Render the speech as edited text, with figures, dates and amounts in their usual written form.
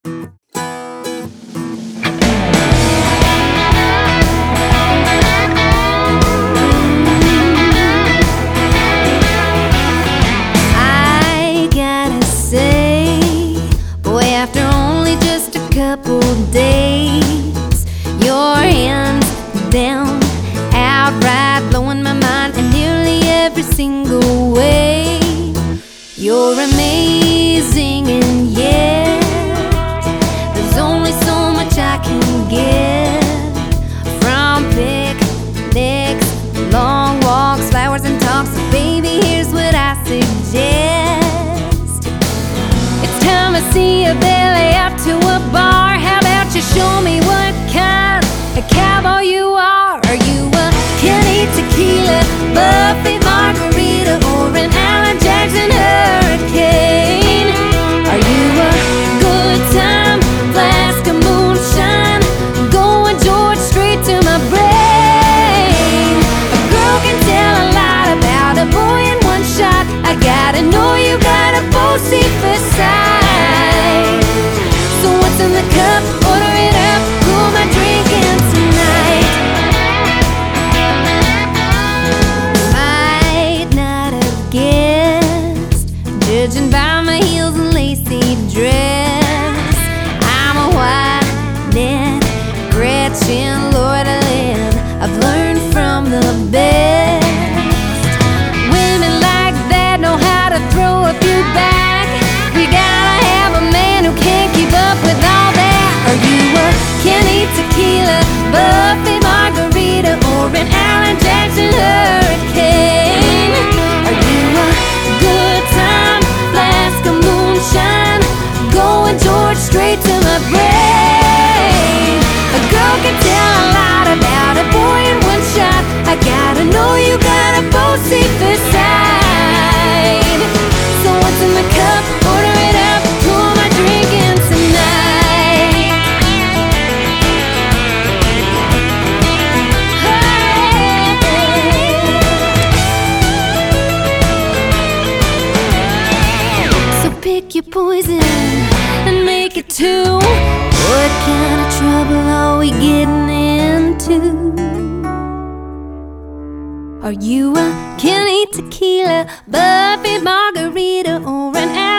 I gotta say, boy, after only just a couple days, your hands down, outright blowing my mind in nearly every single way. You're amazing, and yet there's only so much I can get. From picnics, long walks, flowers and talks, so baby, here's what I suggest. It's time to see a belly out to a bar. How about you show me what kind of cowboy you are? Are you a Kenny Tequila, Buffy Margarita, or an Alan Jackson Hurricane? Are you a good time flask of moonshine, going George straight to my brain? A girl can tell a lot about a boy in one shot. I gotta know you got a bossy for sight. So what's in the cup? Order it up, who am I drinking tonight? Might not have guessed, judging by my heels and lacy dress, I'm a white-neck Gretchen Lordelin. I've learned from the best. Women like that know how to throw a few back. We gotta have a man who can't keep up with all that. Are you a Kenny Tequila, Buffy Margarita, or an Alan Jackson Hurricane? Are you a good time flask of moonshine, going George straight to my brain? A girl can tell a lot about a boy in one shot. I gotta know you got a bossy for sight. So what's in the cup? Order it up, who am I drinking tonight? Hey. So pick your poison and make it two. What kind of trouble are we getting into? Are you a Kenny Tequila, Buffy Margarita, or an